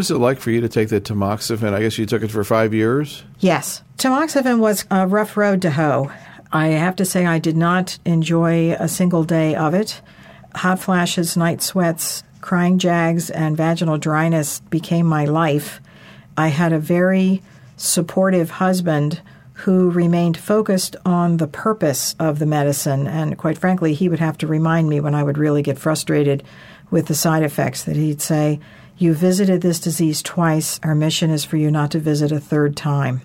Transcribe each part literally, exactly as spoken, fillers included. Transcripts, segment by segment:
was it like for you to take the tamoxifen? I guess you took it for five years? Yes. Tamoxifen was a rough road to hoe. I have to say I did not enjoy a single day of it. Hot flashes, night sweats, crying jags, and vaginal dryness became my life. I had a very supportive husband who remained focused on the purpose of the medicine. And quite frankly, he would have to remind me when I would really get frustrated with the side effects, that he'd say, "You visited this disease twice. Our mission is for you not to visit a third time."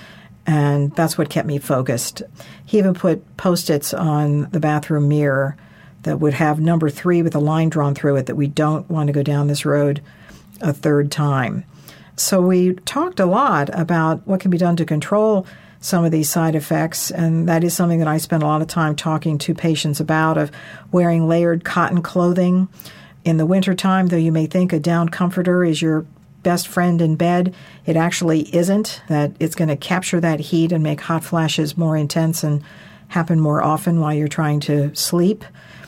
And that's what kept me focused. He even put Post-its on the bathroom mirror that would have number three with a line drawn through it, that we don't want to go down this road a third time. So we talked a lot about what can be done to control some of these side effects, and that is something that I spend a lot of time talking to patients about, of wearing layered cotton clothing. In the wintertime, though you may think a down comforter is your best friend in bed, it actually isn't, that it's going to capture that heat and make hot flashes more intense and happen more often while you're trying to sleep.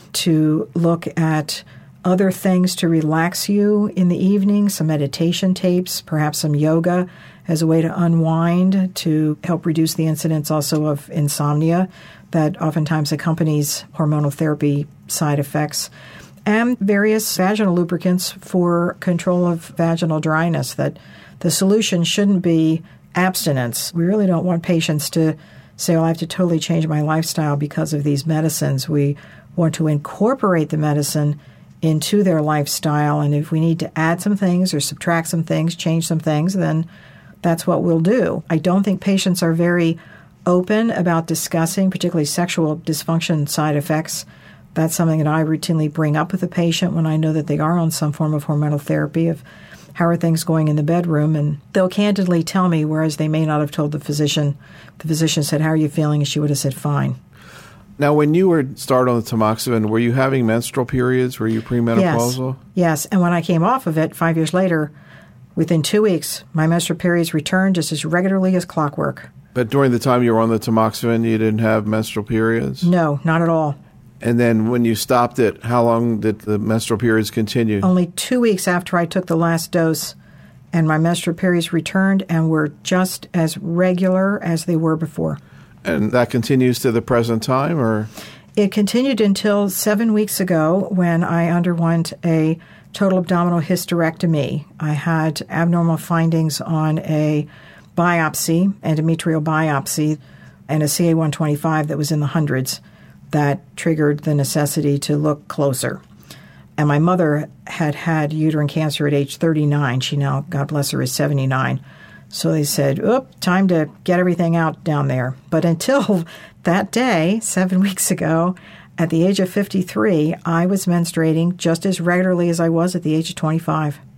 To look at other things to relax you in the evening, some meditation tapes, perhaps some yoga as a way to unwind, to help reduce the incidence also of insomnia that oftentimes accompanies hormonal therapy side effects, and various vaginal lubricants for control of vaginal dryness, that the solution shouldn't be abstinence. We really don't want patients to say, well, I have to totally change my lifestyle because of these medicines. We want to incorporate the medicine into their lifestyle, and if we need to add some things or subtract some things, change some things, then that's what we'll do. I don't think patients are very open about discussing particularly sexual dysfunction side effects. That's something that I routinely bring up with the patient when I know that they are on some form of hormonal therapy, of how are things going in the bedroom, and they'll candidly tell me, whereas they may not have told the physician. The physician said, "How are you feeling?" and she would have said, "Fine." Now, when you were started on the tamoxifen, were you having menstrual periods? Were you premenopausal? Yes. Yes, and when I came off of it five years later, within two weeks, my menstrual periods returned just as regularly as clockwork. But during the time you were on the tamoxifen, you didn't have menstrual periods? No, not at all. And then when you stopped it, how long did the menstrual periods continue? Only two weeks after I took the last dose, and my menstrual periods returned and were just as regular as they were before. And that continues to the present time, or? It continued until seven weeks ago when I underwent a total abdominal hysterectomy. I had abnormal findings on a biopsy, endometrial biopsy, and a C A one twenty-five that was in the hundreds that triggered the necessity to look closer. And my mother had had uterine cancer at age thirty-nine. She now, God bless her, is seventy-nine. So they said, oop, time to get everything out down there. But until that day, seven weeks ago, at the age of fifty-three, I was menstruating just as regularly as I was at the age of twenty-five.